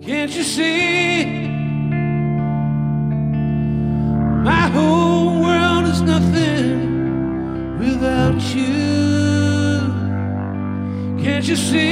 Can't you see? My whole world is nothing without you. Can't you see?